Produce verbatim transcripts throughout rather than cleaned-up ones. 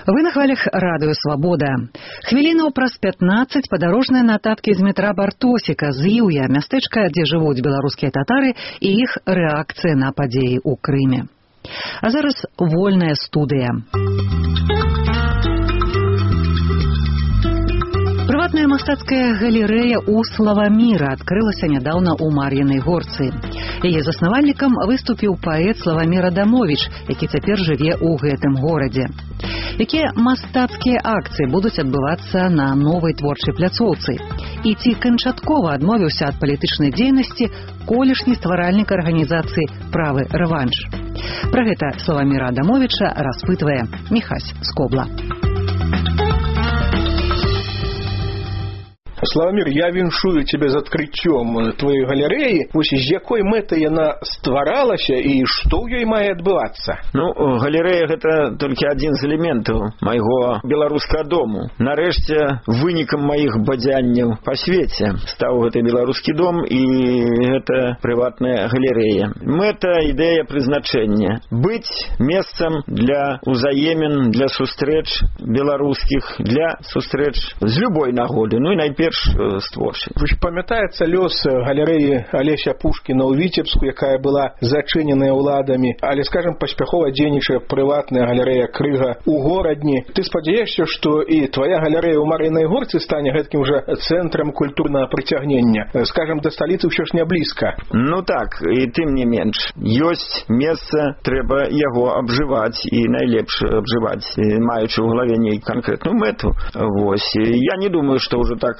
Вы на хвалях радыё «Свабода». Хвілінаў праз пятнаццаць падарожныя нататкі з метра Бартосіка, з Іўя, мястэчка, дзе жывуць беларускія татары, і іх рэакцыя на падзеі ў Крыме. А зараз вольная студыя. Прыватная мастацкая галерэя у Славаміра адкрылася нядаўна ў Мар'інай Горцы. Яе заснавальнікам выступіў паэт Славамір Адамовіч, які цяпер жыве ў гэтым горадзе. Якія мастацкія акцыі будуць адбывацца на новай творчай пляцоўцы? І ці канчаткова адмовіўся ад палітычнай дзейнасці колішні стваральнік арганізацыі «Правы рэванш»? Пра гэта Славаміра Адамовіча распытвае Міхась Скобла. Славамір, я віншую цябе з адкрыццём твоей галерэі. Вось з якой мэтай яна стваралася і што ў ёй мае адбывацца? Ну, галерэя гэта толькі адзін з элементаў майго беларускага дому. Нарэшце, вынікам маіх бадзянняў па свеце стаў гэты беларускі дом і гэта прыватная галерэя. Мэта, ідэя, прызначэнне. Быць месцам для узаемен, для сустрэч беларускіх, для сустрэч з любой нагоды. Ну і найперш створчай. Памятаецца лёс галерэі Алеся Пушкіна ў Віцебску, якая была зачыненая ўладамі, але, скажам, паспяхова дзейнічае прыватная галерэя Крыга ў горадні. Ты спадзяешся, што і твая галерэя ў Мар'інай Горцы стане гэткім жа цэнтрам культурнага прыцягнення? Скажам, да сталіцы ўсё ж не блізка. Ну так, і тым не менш. Ёсць месца, трэба яго абжываць і найлепш абжываць, маючы ў галаве нейкую канкрэтную мэту. Вось. Я не думаю, што ўжо так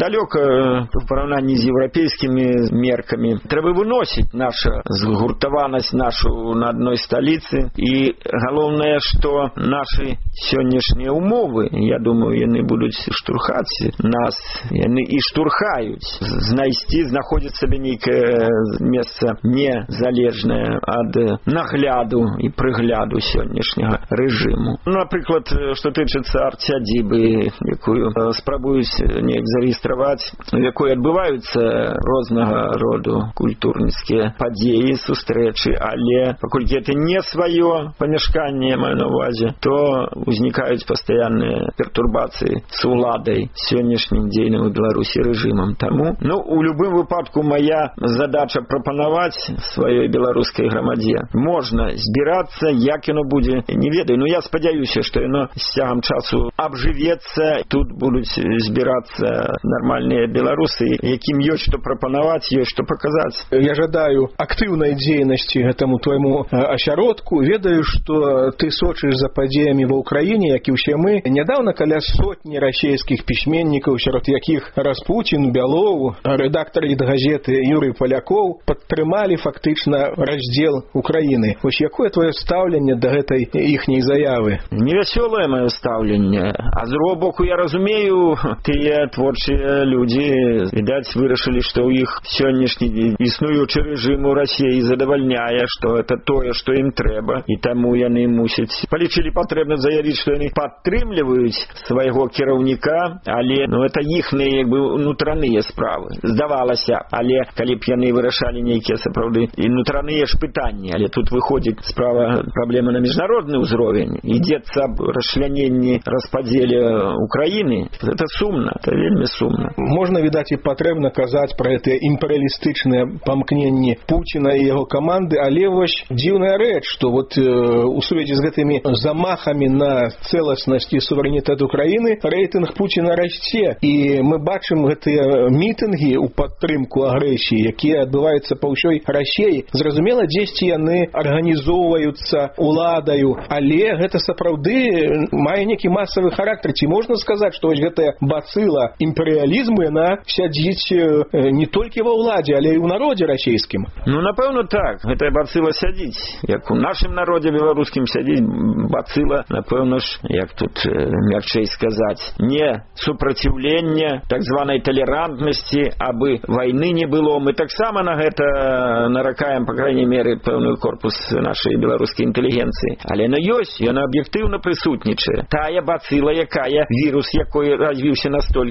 далёка в параўнанні з еўрапейскімі меркамі. Трэба выносіць наша згуртаванасць нашу на адной сталіцы, і галоўнае, што нашы сённяшнія умовы, я думаю, яны будуць штурхаць нас, яны і штурхаюць, знайсці, знаходзіць сабе нейкае месца незалежнае ад нагляду і прыгляду сённяшняга рэжыму. Напрыклад, што тычыцца арт-сядзібы, якую спрабуюць неяк зарэгістраваць, у якой адбываюцца рознага роду культурніцкія падзеі, сустрэчы, але паколькі гэта не сваё памяшканне, маю на увазе, то узнікаюць пастаянныя пертурбацыі з уладай, сённяшнім дзейным у Беларусі рэжымам. Таму, ну, у любым выпадку мая задача прапанаваць сваёй беларускай грамадзе. Можна збірацца, як яно будзе, не ведаю, но я спадзяюся, што яно з цягам часу абжывецца, тут будуць збірацца нармальныя беларусы, якім ёсць што прапанаваць, ёсць што паказаць. Я жадаю актыўнай дзейнасці гэтаму твайму асяродку. Ведаю, што ты сочыш за падзеямі ва ўкраіне, як і ўсе мы. Нядаўна каля сотні расійскіх пісьменнікаў, сярод якіх Распуцін, Бялоў, рэдактар літгазеты Юрый Палякоў, падтрымалі фактычна раздзел Украіны. Вось якое твоё стаўленне да гэтай іхняй заявы? Невясёлае маё стаўленне. А з другога боку, я разумею, тыя творчыя людзі, відаць, вырашылі, што ў іх сённяшні існуючы рэжым у Расіі задавальняе, што это тое, што ім трэба, і таму яны мусяць. Палічылі патрэбна заявіць, што яны падтрымліваюць свайго кіраўніка, але, ну, это іхныя, як бы, унутраныя справы. Здавалася, але калі б яны вырашалі нейкія сапраўды унутраныя ж пытанні, але тут выходзіць справа праблема на міжнародны ўзровень. Ідзецца аб расчляненні, распадзеле Украіны. Это сумна, это вельмі сумна. Можна, відаць, і патрэбна казаць пра гэтыя імперыялістычныя памкненні Пуціна і яго каманды, але вось дзіўная рэч, што вот э, у сувязі з гэтымі замахамі на цэласнасць і суверэнітэт Украіны рэйтынг Пуціна расце, і мы бачым гэтыя мітынгі ў падтрымку агрэсіі, якія адбываюцца па ўсёй Расіі. Зразумела, дзесьці яны арганізоўваюцца уладаю, але гэта сапраўды мае нейкі масавы характар. Ці можна сказаць, што вось гэтая бацыла імперыялізму, яна сядзіць не толькі ва ўладзе, але і ў народзе расійскім? Ну, напэўна, так. Гэтая бацыла сядзіць. Як у нашым народзе беларускім сядзіць бацыла, напэўна ж, як тут э, мякчэй сказаць, не супраціўлення, так званай талерантнасці, абы вайны не было. Мы таксама на гэта наракаем, па крайней меры, пэўную корпус нашай беларускай інтэлігенцыі. Але яна ёсць, яна аб'ектыўна прысутнічае. Тая бацыла, якая, вірус якой развіўся настолькі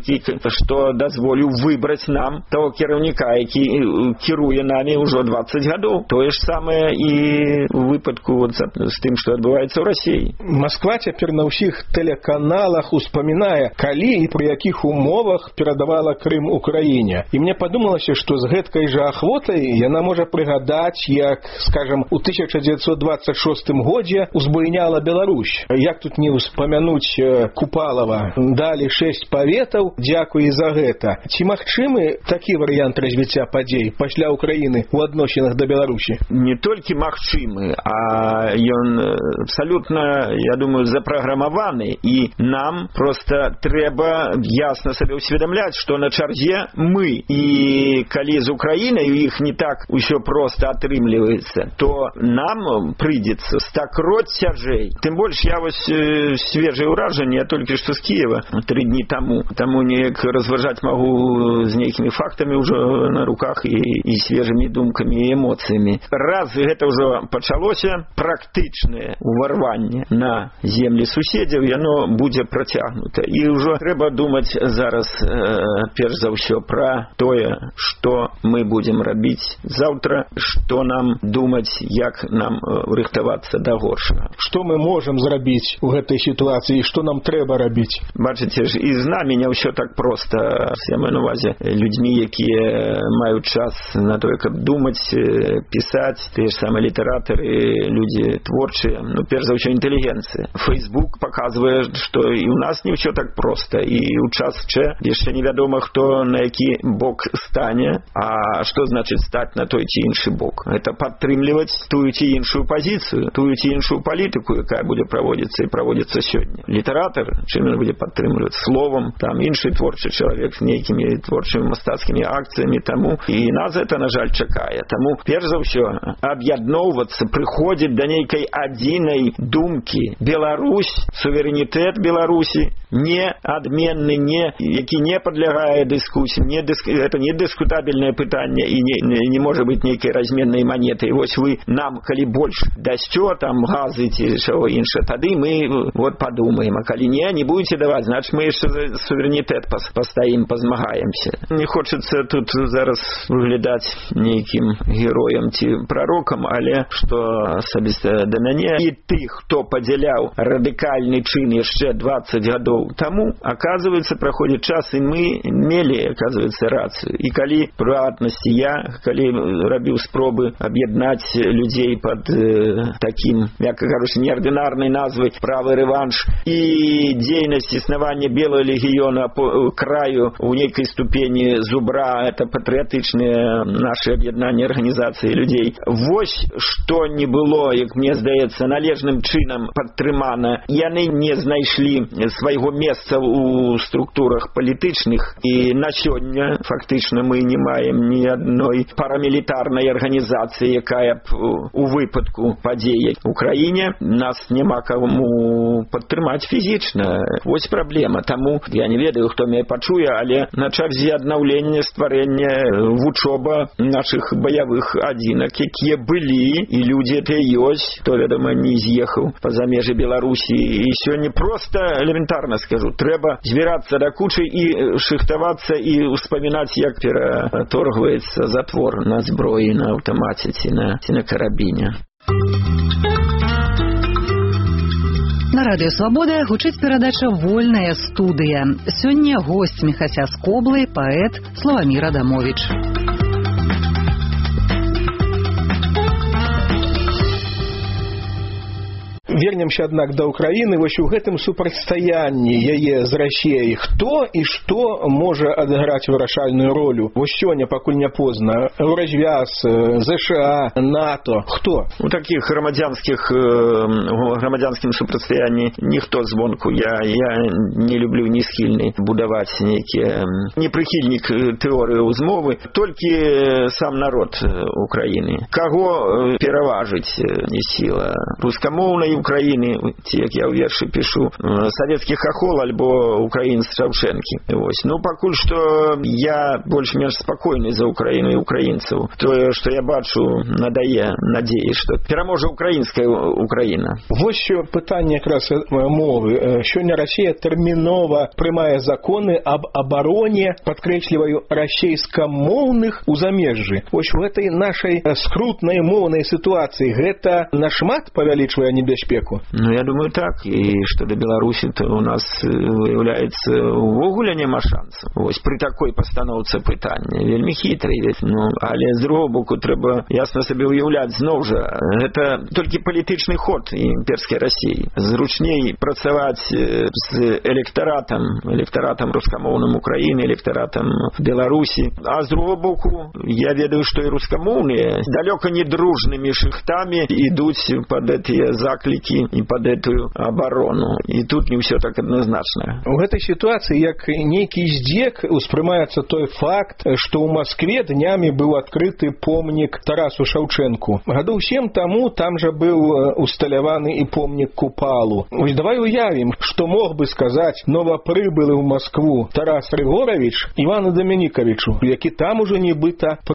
што дазволіў выбраць нам таго кіраўніка, які кіруе намі ўжо дваццаць гадоў. Тое ж самае і ў выпадку вот з тым, што адбываецца ў Расіі. Москва цяпер на ўсіх тэлеканалах успамінае, калі і пры якіх умовах перадавала Крым Украіне. І мне падумалася, што з гэткай жа ахвотай яна можа прыгадаць, як, скажам, у тысяча дзевяцьсот дваццаць шостым годзе узбуйняла Беларусь. Як тут не ўспамянуць Купалова? Далі шэсць паветаў, дзякуй за гэта. Ці магчымы такі варыянт развіцця падзей пасля Украіны ў адносінах да Беларусі? Не толькі магчымы, а ён абсалютна, я думаю, запраграмаваны, і нам проста трэба ясна сабе усведамляць, што на чарзе мы, і калі з Украінай у іх не так усё проста атрымліваецца, то нам прыйдзецца стакроць цяжэй. Тым больш, я вось э, свежае ўражанне, я толькі што з Кіева тры дні таму, таму неяк разважаць магу з нейкімі фактамі ўжо на руках і, і свежымі думкамі і эмоцыямі. Раз гэта ўжо пачалося, практычнае ўварванне на землі суседзяў, яно будзе працягнута. І ўжо трэба думаць зараз э, перш за ўсё пра тое, што мы будзем рабіць заўтра, што нам думаць, як нам рыхтавацца да горшага. Што мы можам зрабіць у гэтай сітуацыі, што нам трэба рабіць? Бачыце ж, і з намі не ўсё так проста. Я маю на увазе людзьмі, якія маюць час на тое, каб думаць, пісаць, тыя ж самыя літаратары, людзі творчыя, ну, перш за ўсё інтэлігенцыя. Фейсбук паказвае, што і ў нас не ўсё так проста, і ў час Ч яшчэ невядома, хто на які бок стане, а што значыць стаць на той ці іншы бок? Гэта падтрымліваць тую ці іншую пазіцыю, тую ці іншую палітыку, якая будзе праводзіцца і праводзіцца сёння. Літаратар, чым ён будзе падтрымліваць? Словам, там іншы творчы чалавек з нейкімі творчымі мастацкімі акцыямі, таму і нас гэта, на жаль, чакае. Таму, перш за ўсё, аб'ядноўвацца, прыходзіць да нейкай адзінай думкі. Беларусь, суверэнітэт Беларусі, не адменны, не, які не падлягае дыскусіям, не дыск... это не дыскутабельнае пытанне і не, не, не можа быць нейкай разменнай манеты. І вось вы нам, калі больш дасцё, там, газы ці чаго іншае, тады мы вот падумаем, а калі не, не будете даваць, значит, мы яшчэ за суверэнітэт пастаім, пазмагаемся. Не хочацца тут зараз выглядаць нейкім героем ці прарокам, але што асабіста да мяне і тых, хто падзяляў радыкальны чын яшчэ дваццаць гадоў таму, аказваецца, праходзіць час, і мы мелі, аказваецца, рацыю. І калі прыватнасці я, калі рабіў спробы аб'яднаць людзей пад э, такім, мякка кажучы, неардынарнай назвай правы рэванш і дзейнасць існавання белого легіёна по краю у нейкай ступені зубра, это патрыятычныя нашы аб'яднанні арганізацыі людзей. Вось што не было, як мне здаецца, належным чынам падтрымана. Яны не знайшлі свайго месца ў структурах палітычных, і на сёння фактычна мы не маем ні адной парамілітарнай арганізацыі, якая б у выпадку падзеі ў краіне нас няма каму падтрымаць фізічна. Вось праблема. Таму я не ведаю, хто мяне пачуе, але на чарзе аднаўлення, стварэння вучоба нашых баявых адзінак, якія былі, і людзі это ёсць, хто, вядома, не з'ехаў па-за межы Беларусі. І сёння проста элементарна скажу, трэба збірацца да кучы і шыхтавацца і успамінаць, як ператоргваецца затвор на зброі, на аўтамаце ці на, ці на карабіне. На радыё «Свабода» гучыць перадача «Вольная студыя». Сёння госць Міхася з Коблы, паэт Славамір Адамовіч. Вернемся, аднак, да Украіны. Вось у гэтым супрацьстаянні яе з Расіяй хто і што можа адыграць вырашальную ролю? Вось сёння, пакуль не позна, Еўразвяз, ЗША, НАТО. Хто? У такіх грамадзянскіх грамадзянскім супрацьстаянні ніхто звонку. Я, я не люблю, не схільны будаваць нейкія, не прыхільнік тэорыі змовы, толькі сам народ Украіны. Каго пераважыць не сіла? Рускамоўнай Украіны, ці, як я ў вершы пішу, савецкі хахол альбо украінец Шаўшэнкі. Вось. Ну, пакуль што я больш-менш спакойны за Украіну і украінцаў. Тое, што я бачу, надае надзеі, што пераможа украінская Украіна. Вось що пытанне якраз мовы. Сёння Расія тэрмінова прымае законы аб абароне, падкрэсліваю, расейскамоўных у замежжы. Вось у гэтай нашай скрутнай моўнай сітуацыі гэта нашмат павялічвае небяспеку? Ну, я думаю, так. І што да Беларусі, то у нас выяўляецца увогуле няма шансаў. Вось пры такой пастаноўцы пытання. Вельмі хітрый. Ну, але з другого боку трэба ясна сабе уяўляць зноў жа. Гэта толькі палітычны ход імперскай Расіі. Зручней працаваць з электаратам, электаратам рускамоўным Украіны, электаратам Беларусі. А з другого боку, я ведаю, што і рускамоўныя далёка не дружнымі шыхтамі ідуць пад гэтыя заклікі і пад гэтую абарону. І тут не ўсё так адназначна. У гэтай сітуацыі, як нейкі здзек, успрымаецца той факт, што ў Маскве днямі быў адкрыты помнік Тарасу Шаўчэнку. Гадоў сем таму там жа быў усталяваны і помнік Купалу. Ось давай уявім, што мог бы сказаць новапрыбылы ў Маскву Тарас Рыгоравіч Івану Дамянікавічу, які там ужо нібыта